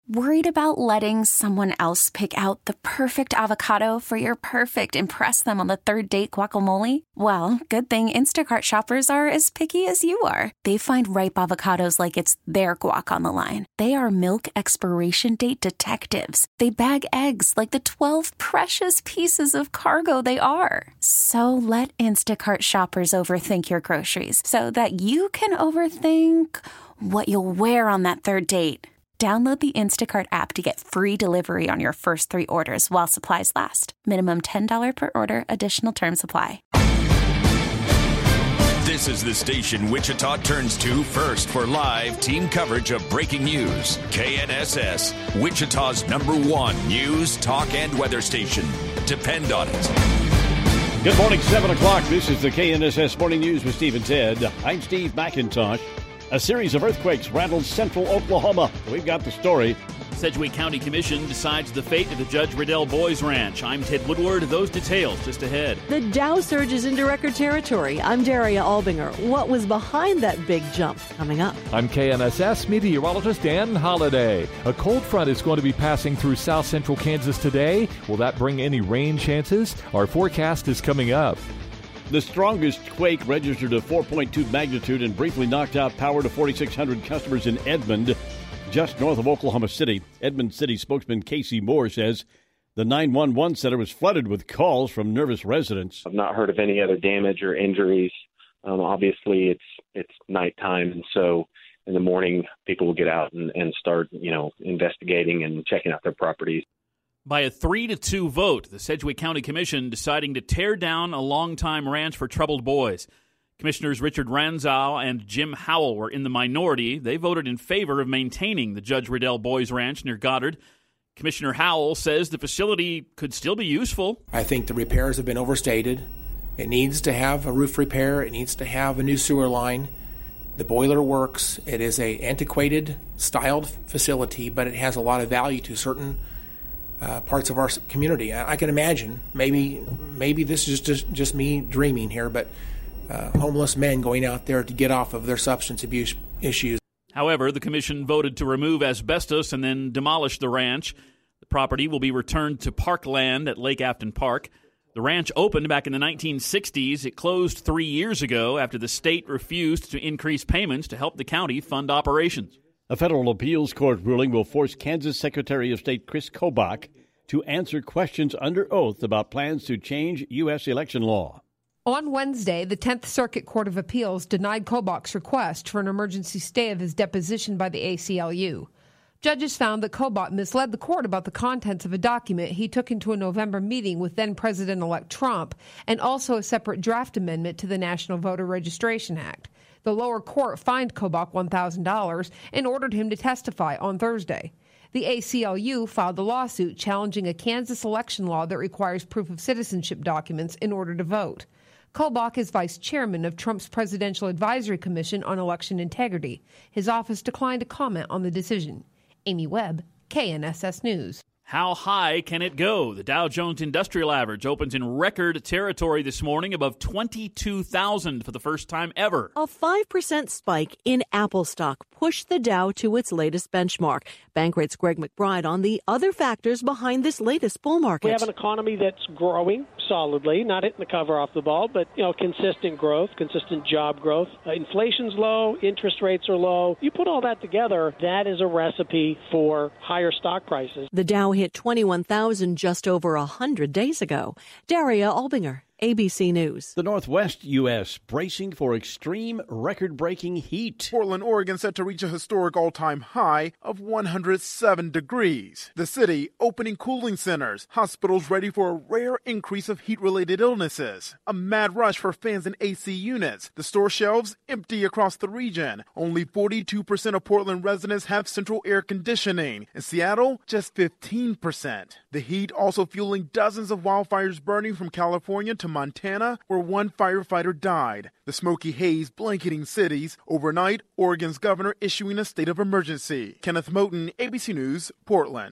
Worried about letting someone else pick out the perfect avocado for your perfect impress them on the third date guacamole? Well, good thing Instacart shoppers are as picky as you are. They find ripe avocados like it's their guac on the line. They are milk expiration date detectives. They bag eggs like the 12 precious pieces of cargo they are. So let Instacart shoppers overthink your groceries so that you can overthink what you'll wear on that third date. Download the Instacart app to get free delivery on your first 3 orders while supplies last. Minimum $10 per order. Additional terms apply. This is the station Wichita turns to first for live team coverage of breaking news. KNSS, Wichita's #1 news, talk, and weather station. Depend on it. Good morning, 7 o'clock. This is the KNSS Morning News with Steve and Ted. I'm Steve McIntosh. A series of earthquakes rattled central Oklahoma. We've got the story. Sedgwick County Commission decides the fate of the Judge Riddell Boys Ranch. I'm Ted Woodward. Those details just ahead. The Dow surges into record territory. I'm Daria Albinger. What was behind that big jump? Coming up. I'm KNSS meteorologist Dan Holliday. A cold front is going to be passing through south central Kansas today. Will that bring any rain chances? Our forecast is coming up. The strongest quake registered a 4.2 magnitude and briefly knocked out power to 4,600 customers in Edmond, just north of Oklahoma City. Edmond City spokesman Casey Moore says the 911 center was flooded with calls from nervous residents. I've not heard of any other damage or injuries. Obviously, it's nighttime, and so in the morning, people will get out and start, investigating and checking out their properties. By a 3-2 vote, the Sedgwick County Commission deciding to tear down a longtime ranch for troubled boys. Commissioners Richard Ranzow and Jim Howell were in the minority. They voted in favor of maintaining the Judge Riddell Boys Ranch near Goddard. Commissioner Howell says the facility could still be useful. I think the repairs have been overstated. It needs to have a roof repair. It needs to have a new sewer line. The boiler works. It is a antiquated, styled facility, but it has a lot of value to certain parts of our community. I can imagine, maybe this is just me dreaming here, but homeless men going out there to get off of their substance abuse issues. However, the commission voted to remove asbestos and then demolish the ranch. The property will be returned to parkland at Lake Afton Park. The ranch opened back in the 1960s. It closed 3 years ago after the state refused to increase payments to help the county fund operations. A federal appeals court ruling will force Kansas Secretary of State Chris Kobach to answer questions under oath about plans to change U.S. election law. On Wednesday, the 10th Circuit Court of Appeals denied Kobach's request for an emergency stay of his deposition by the ACLU. Judges found that Kobach misled the court about the contents of a document he took into a November meeting with then-President-elect Trump and also a separate draft amendment to the National Voter Registration Act. The lower court fined Kobach $1,000 and ordered him to testify on Thursday. The ACLU filed a lawsuit challenging a Kansas election law that requires proof of citizenship documents in order to vote. Kobach is vice chairman of Trump's Presidential Advisory Commission on Election Integrity. His office declined to comment on the decision. Amy Webb, KNSS News. How high can it go? The Dow Jones Industrial Average opens in record territory this morning, above 22,000 for the first time ever. A 5% spike in Apple stock pushed the Dow to its latest benchmark. Bankrate's Greg McBride on the other factors behind this latest bull market. We have an economy that's growing solidly, not hitting the cover off the ball, but consistent growth, consistent job growth. Inflation's low, interest rates are low. You put all that together, that is a recipe for higher stock prices. The Dow hit 21,000 just over 100 days ago. Daria Albinger, ABC News. The Northwest U.S. bracing for extreme record-breaking heat. Portland, Oregon set to reach a historic all-time high of 107 degrees. The city opening cooling centers, hospitals ready for a rare increase of heat-related illnesses. A mad rush for fans in AC units. The store shelves empty across the region. Only 42% of Portland residents have central air conditioning. In Seattle, just 15%. The heat also fueling dozens of wildfires burning from California to Montana, where one firefighter died. The smoky haze blanketing cities. Overnight, Oregon's governor issuing a state of emergency. Kenneth Moten, ABC News, Portland.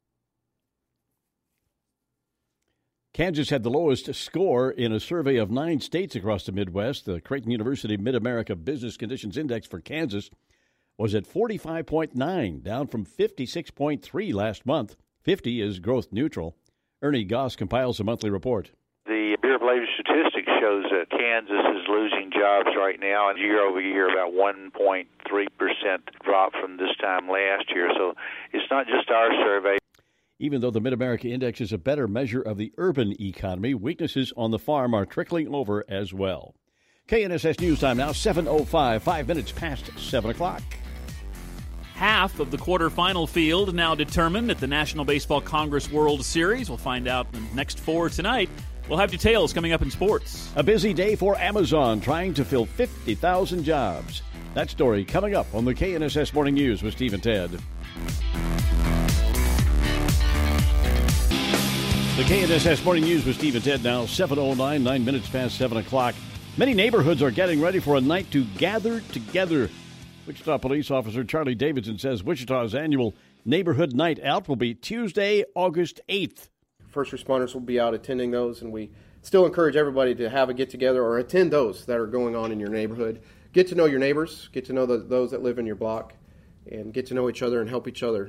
Kansas had the lowest score in a survey of 9 states across the Midwest. The Creighton University Mid-America Business Conditions Index for Kansas was at 45.9, down from 56.3 last month. 50 is growth neutral. Ernie Goss compiles a monthly report. The Bureau of Labor Statistics shows that Kansas is losing jobs right now, and year over year about 1.3% drop from this time last year. So it's not just our survey. Even though the Mid-America Index is a better measure of the urban economy, weaknesses on the farm are trickling over as well. KNSS News Time now, 7:05, 5 minutes past 7 o'clock. Half of the quarterfinal field now determined at the National Baseball Congress World Series. We'll find out in the next 4 tonight. We'll have details coming up in sports. A busy day for Amazon trying to fill 50,000 jobs. That story coming up on the KNSS Morning News with Steve and Ted. The KNSS Morning News with Steve and Ted now, 7:09, 9 minutes past 7 o'clock. Many neighborhoods are getting ready for a night to gather together. Wichita Police Officer Charlie Davidson says Wichita's annual Neighborhood Night Out will be Tuesday, August 8th. First responders will be out attending those, and we still encourage everybody to have a get-together or attend those that are going on in your neighborhood. Get to know your neighbors, get to know those that live in your block, and get to know each other and help each other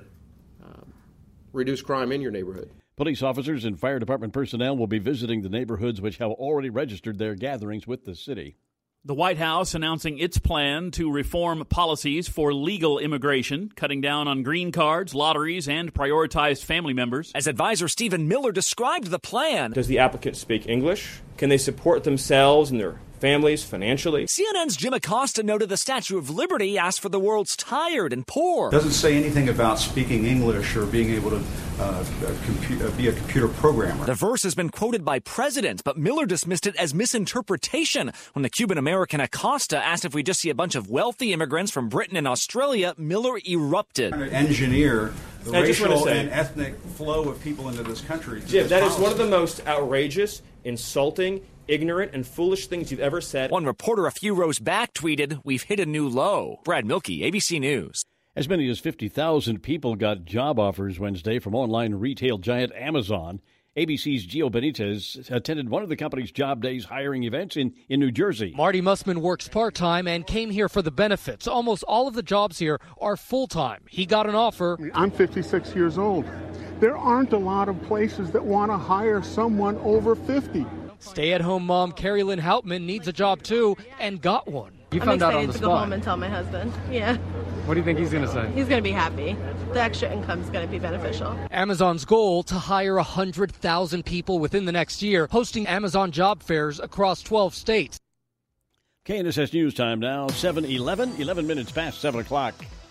reduce crime in your neighborhood. Police officers and fire department personnel will be visiting the neighborhoods which have already registered their gatherings with the city. The White House announcing its plan to reform policies for legal immigration, cutting down on green cards, lotteries, and prioritized family members. As advisor Stephen Miller described the plan. Does the applicant speak English? Can they support themselves and their families financially? CNN's Jim Acosta noted the Statue of Liberty asked for the world's tired and poor. Doesn't say anything about speaking English or being able to be a computer programmer. The verse has been quoted by presidents, but Miller dismissed it as misinterpretation. When the Cuban-American Acosta asked if we just see a bunch of wealthy immigrants from Britain and Australia, Miller erupted. Trying to engineer the racial and ethnic flow of people into this country. Jim, that is one of the most outrageous, insulting, ignorant, and foolish things you've ever said. One reporter a few rows back tweeted, "We've hit a new low." Brad Milkey, ABC News. As many as 50,000 people got job offers Wednesday from online retail giant Amazon. ABC's Gio Benitez attended one of the company's job days hiring events in New Jersey. Marty Mussman works part-time and came here for the benefits. Almost all of the jobs here are full-time. He got an offer. I'm 56 years old. There aren't a lot of places that want to hire someone over 50. Stay-at-home mom Carrie Lynn Houtman needs a job too and got one. You found out on the spot. I'm excited to go home and tell my husband. Yeah. What do you think he's going to say? He's going to be happy. The extra income is going to be beneficial. Amazon's goal to hire 100,000 people within the next year, hosting Amazon job fairs across 12 states. KNSS News Time now, 7:11, 11 minutes past 7 o'clock.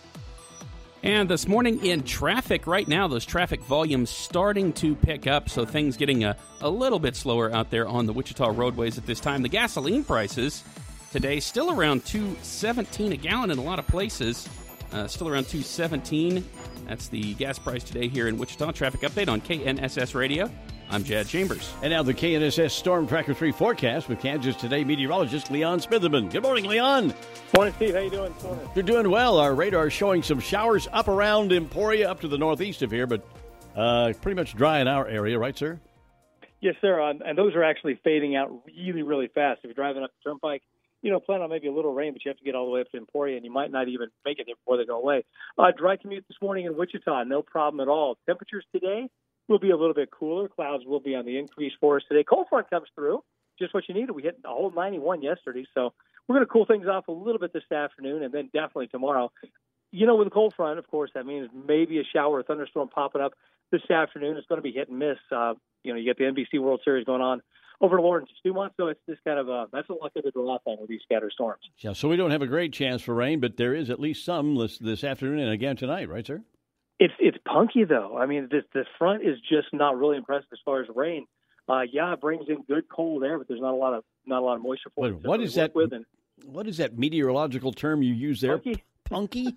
And this morning in traffic right now, those traffic volumes starting to pick up, so things getting a little bit slower out there on the Wichita roadways at this time. The gasoline prices today still around $2.17 a gallon in a lot of places. Still around $2.17. That's the gas price today here in Wichita. Traffic update on KNSS Radio. I'm Jad Chambers. And now the KNSS Storm Tracker 3 forecast with Kansas Today meteorologist Leon Smitherman. Good morning, Leon. Morning, Steve. How you doing this morning? You're doing well. Our radar is showing some showers up around Emporia, up to the northeast of here, but pretty much dry in our area, right, sir? Yes, sir. And those are actually fading out really, really fast. If you're driving up the turnpike, plan on maybe a little rain, but you have to get all the way up to Emporia, and you might not even make it there before they go away. Dry commute this morning in Wichita, no problem at all. Temperatures today will be a little bit cooler. Clouds will be on the increase for us today. Cold front comes through, just what you needed. We hit a whole 91 yesterday, so we're going to cool things off a little bit this afternoon, and then definitely tomorrow. With a cold front, of course, that means maybe a shower or thunderstorm popping up this afternoon. It's going to be hit and miss. You get the NBC World Series going on over Lawrence Dumont, so it's this kind of that's a luck of the draw thing with these scattered storms. Yeah, so we don't have a great chance for rain, but there is at least some this afternoon and again tonight, right, sir? It's punky though. I mean, this front is just not really impressive as far as rain. It brings in good cold air, but there's not a lot of moisture for it. What is that? What is that meteorological term you use there? Punky?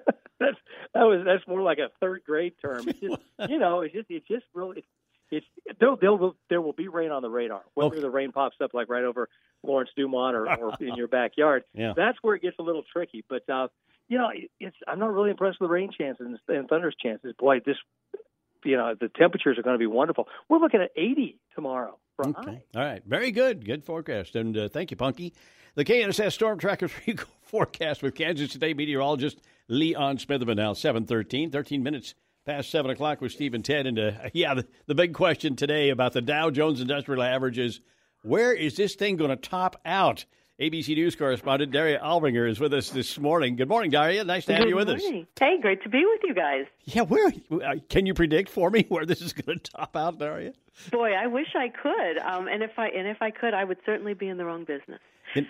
That's more like a third grade term. It's just really. There will be rain on the radar. Whether the rain pops up like right over Lawrence Dumont or in your backyard, that's where it gets a little tricky. But I'm not really impressed with the rain chances and thunder's chances. Boy, the temperatures are going to be wonderful. We're looking at 80 tomorrow. Right. Okay. All right. Very good. Good forecast. And thank you, Punky. The KNSS Storm Tracker forecast with Kansas City meteorologist Leon Smitherman now, 7:13, 13 minutes past 7 o'clock with Steve and Ted. And, the big question today about the Dow Jones Industrial Average is, where is this thing going to top out? ABC News correspondent Daria Albinger is with us this morning. Good morning, Daria. Nice to have you with us. Hey, great to be with you guys. Yeah, where can you predict for me where this is going to top out, Daria? Boy, I wish I could. And if I could, I would certainly be in the wrong business.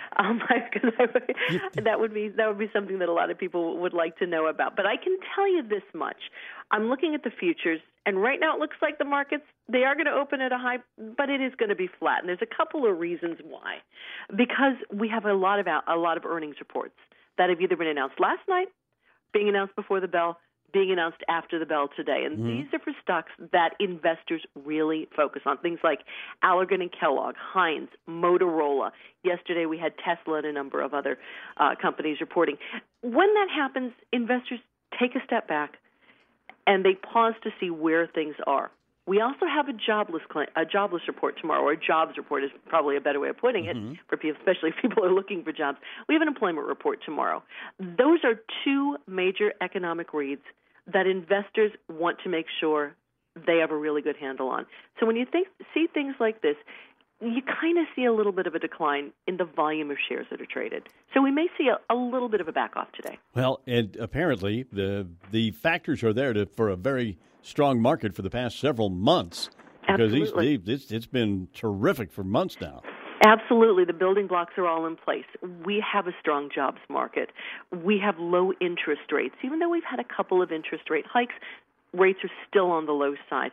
That would be something that a lot of people would like to know about. But I can tell you this much: I'm looking at the futures, and right now it looks like the markets, they are going to open at a high, but it is going to be flat. And there's a couple of reasons why. Because we have a lot of earnings reports that have either been announced last night, being announced before the bell, being announced after the bell today. And these are for stocks that investors really focus on. Things like Allergan and Kellogg, Heinz, Motorola. Yesterday we had Tesla and a number of other companies reporting. When that happens, investors take a step back and they pause to see where things are. We also have a jobless report tomorrow, or a jobs report is probably a better way of putting it, for people, especially if people are looking for jobs. We have an employment report tomorrow. Those are two major economic reads that investors want to make sure they have a really good handle on. So when you see things like this, you kind of see a little bit of a decline in the volume of shares that are traded. So we may see a little bit of a back off today. Well, and apparently the factors are there for a very strong market for the past several months. Because it's been terrific for months now. Absolutely. The building blocks are all in place. We have a strong jobs market. We have low interest rates. Even though we've had a couple of interest rate hikes, rates are still on the low side.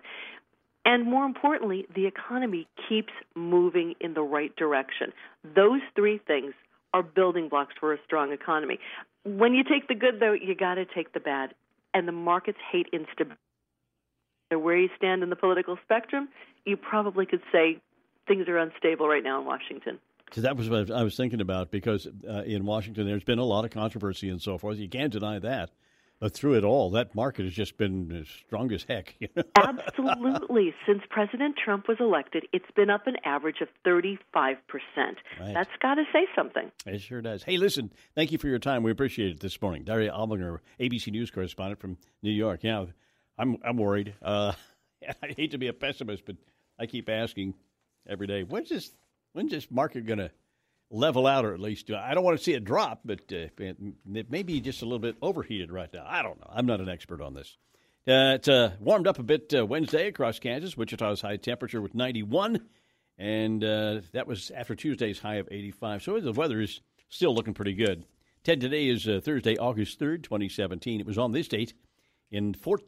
And more importantly, the economy keeps moving in the right direction. Those three things are building blocks for a strong economy. When you take the good, though, you got to take the bad. And the markets hate instability. Where you stand in the political spectrum, you probably could say things are unstable right now in Washington. So that was what I was thinking about, because in Washington there's been a lot of controversy and so forth. You can't deny that. But through it all, that market has just been as strong as heck. Absolutely. Since President Trump was elected, it's been up an average of 35%. Right. That's got to say something. It sure does. Hey, listen, thank you for your time. We appreciate it this morning. Daria Albinger, ABC News correspondent from New York. Yeah, I'm worried. I hate to be a pessimist, but I keep asking every day, when's this market going to level out, or at least I don't want to see it drop, but it may be just a little bit overheated right now. I don't know. I'm not an expert on this. It's warmed up a bit Wednesday across Kansas. Wichita's high temperature was 91, and that was after Tuesday's high of 85. So the weather is still looking pretty good. Ted, today is Thursday, August 3rd, 2017. It was on this date in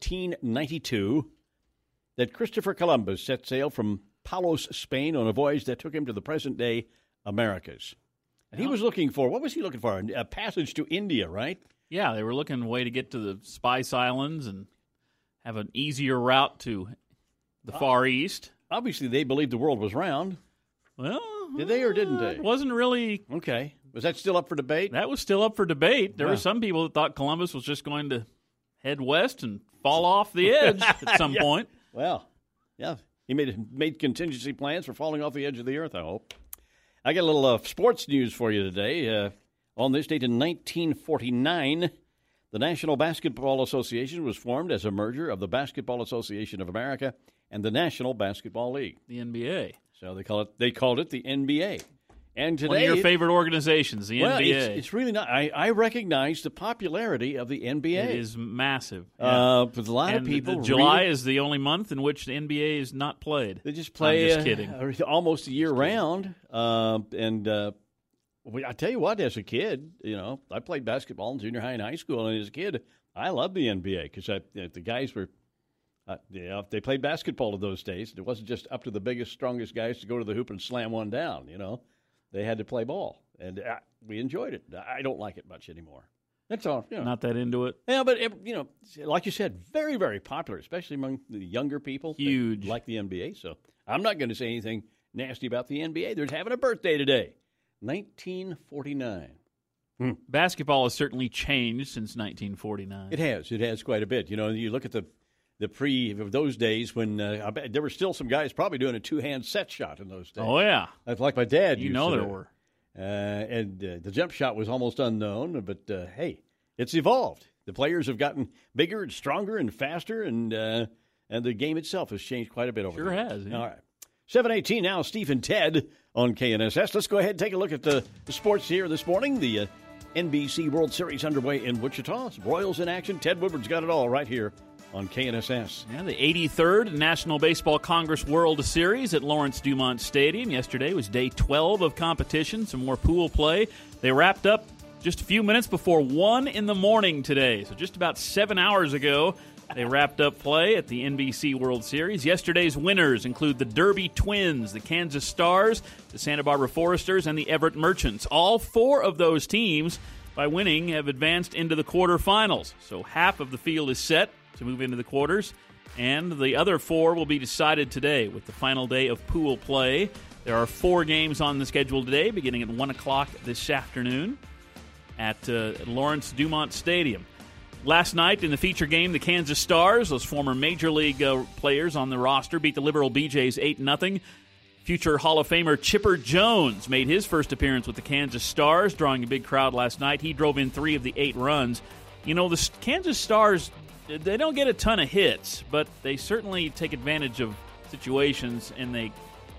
1492 that Christopher Columbus set sail from Palos, Spain, on a voyage that took him to the present-day Americas. And he was looking for, what was he looking for? A passage to India, right? Yeah, they were looking a way to get to the Spice Islands and have an easier route to the Far East. Obviously, they believed the world was round. Well, did they or didn't they? It wasn't really. Okay. Was that still up for debate? That was still up for debate. There were some people that thought Columbus was just going to head west and fall off the edge at some point. Well, yeah. He made contingency plans for falling off the edge of the earth, I hope. I got a little sports news for you today. On this date in 1949, the National Basketball Association was formed as a merger of the Basketball Association of America and the National Basketball League. The NBA. So they called it the NBA. And today, one of your favorite organizations, the NBA. It's really not. I recognize the popularity of the NBA. It is massive. With a lot of people. July is the only month in which the NBA is not played. They just play. I'm just kidding. Almost year round. I tell you what, as a kid, I played basketball in junior high and high school, and as a kid, I loved the NBA because the guys were. They played basketball in those days. It wasn't just up to the biggest, strongest guys to go to the hoop and slam one down. They had to play ball, and we enjoyed it. I don't like it much anymore. That's all. Not that into it. Yeah, but like you said, very, very popular, especially among the younger people. Huge, like the NBA. So I'm not going to say anything nasty about the NBA. They're having a birthday today, 1949. Basketball has certainly changed since 1949. It has quite a bit. You look at the those days when I bet there were still some guys probably doing a two-hand set shot in those days. Oh, yeah. That's like my dad You used know to there do. were. And the jump shot was almost unknown, but hey, it's evolved. The players have gotten bigger and stronger and faster, and the game itself has changed quite a bit over the years. Sure has. Yeah. All right. 7:18 now, Steve and Ted on KNSS. Let's go ahead and take a look at the sports here this morning. The NBC World Series underway in Wichita. Royals in action. Ted Woodward's got it all right here on KNSS. Yeah, the 83rd National Baseball Congress World Series at Lawrence Dumont Stadium. Yesterday was day 12 of competition, some more pool play. They wrapped up just a few minutes before 1 in the morning today. So just about 7 hours ago, they wrapped up play at the NBC World Series. Yesterday's winners include the Derby Twins, the Kansas Stars, the Santa Barbara Foresters, and the Everett Merchants. All 4 of those teams, by winning, have advanced into the quarterfinals. So half of the field is set to move into the quarters, and the other 4 will be decided today with the final day of pool play. There are 4 games on the schedule today, beginning at 1 o'clock this afternoon at Lawrence Dumont Stadium. Last night in the feature game, the Kansas Stars, those former Major League players on the roster, beat the Liberal BJs 8-0. Future Hall of Famer Chipper Jones made his first appearance with the Kansas Stars, drawing a big crowd last night. He drove in 3 of the 8 runs. You know, the Kansas Stars, they don't get a ton of hits, but they certainly take advantage of situations, and they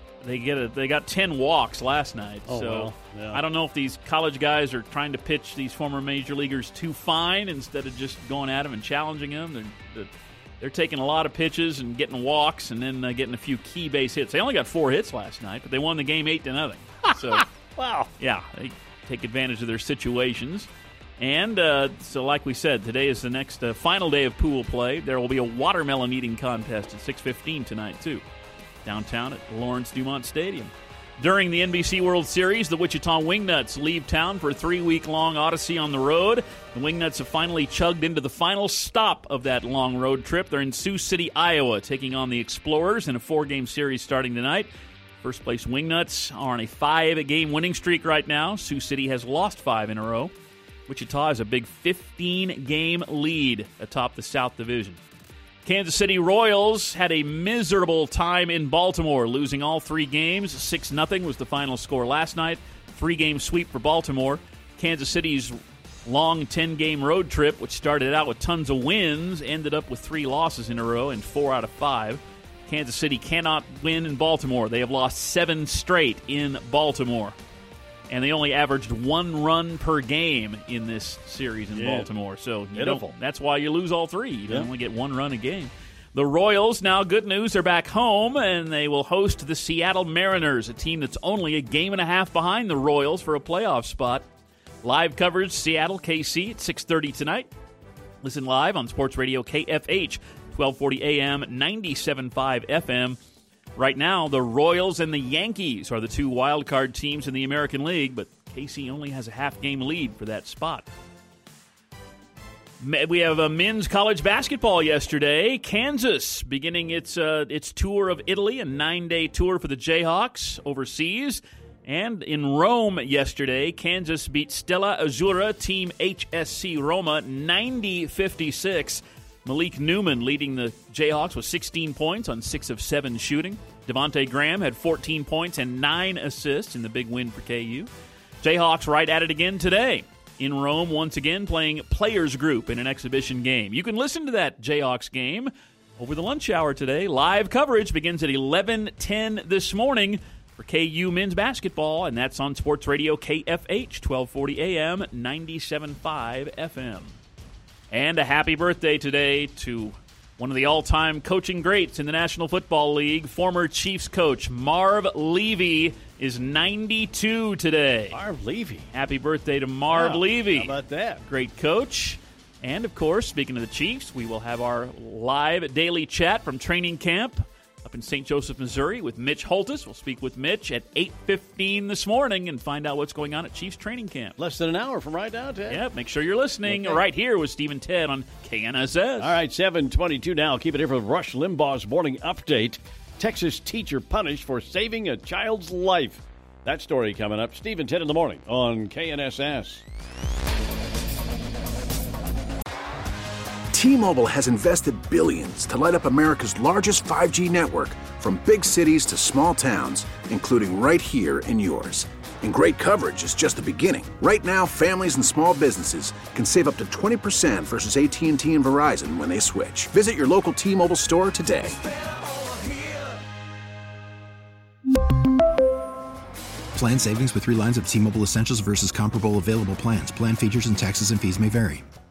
got 10 walks last night. Oh, so well, yeah. I don't know if these college guys are trying to pitch these former major leaguers too fine instead of just going at them and challenging them. They're taking a lot of pitches and getting walks and then getting a few key base hits. They only got 4 hits last night, but they won the game 8-0. So wow, yeah, they take advantage of their situations. And so like we said, today is the next final day of pool play. There will be a watermelon eating contest at 6:15 tonight, too, downtown at Lawrence Dumont Stadium. During the NBC World Series, the Wichita Wingnuts leave town for a 3-week-long odyssey on the road. The Wingnuts have finally chugged into the final stop of that long road trip. They're in Sioux City, Iowa, taking on the Explorers in a 4-game series starting tonight. First-place Wingnuts are on a 5-game winning streak right now. Sioux City has lost 5 in a row. Wichita has a big 15-game lead atop the South Division. Kansas City Royals had a miserable time in Baltimore, losing all 3 games. 6-0 was the final score last night. 3-game sweep for Baltimore. Kansas City's long 10-game road trip, which started out with tons of wins, ended up with 3 losses in a row and 4 out of 5. Kansas City cannot win in Baltimore. They have lost 7 straight in Baltimore. And they only averaged 1 run per game in this series in Baltimore. So that's why you lose all 3. You only get 1 run a game. The Royals, now good news, they're back home, and they will host the Seattle Mariners, a team that's only a game and a half behind the Royals for a playoff spot. Live coverage, Seattle, KC, at 6:30 tonight. Listen live on Sports Radio KFH, 1240 AM, 97.5 FM. Right now, the Royals and the Yankees are the 2 wildcard teams in the American League, but KC only has a half-game lead for that spot. We have a men's college basketball yesterday. Kansas beginning its tour of Italy, a 9-day tour for the Jayhawks overseas. And in Rome yesterday, Kansas beat Stella Azzurra, team HSC Roma, 90-56. Malik Newman leading the Jayhawks with 16 points on 6 of 7 shooting. Devontae Graham had 14 points and 9 assists in the big win for KU. Jayhawks right at it again today in Rome, once again playing Players Group in an exhibition game. You can listen to that Jayhawks game over the lunch hour today. Live coverage begins at 11:10 this morning for KU men's basketball, and that's on Sports Radio KFH, 1240 AM, 97.5 FM. And a happy birthday today to one of the all-time coaching greats in the National Football League, former Chiefs coach Marv Levy is 92 today. Marv Levy. Happy birthday to Marv Levy. How about that? Great coach. And, of course, speaking of the Chiefs, we will have our live daily chat from training camp up in St. Joseph, Missouri with Mitch Holtis. We'll speak with Mitch at 8:15 this morning and find out what's going on at Chiefs training camp. Less than an hour from right now, Ted. Yeah, make sure you're listening right here with Steve and Ted on KNSS. All right, 7:22 now. Keep it here for Rush Limbaugh's morning update. Texas teacher punished for saving a child's life. That story coming up. Steve and Ted in the morning on KNSS. T-Mobile has invested billions to light up America's largest 5G network, from big cities to small towns, including right here in yours. And great coverage is just the beginning. Right now, families and small businesses can save up to 20% versus AT&T and Verizon when they switch. Visit your local T-Mobile store today. Plan savings with 3 lines of T-Mobile Essentials versus comparable available plans. Plan features and taxes and fees may vary.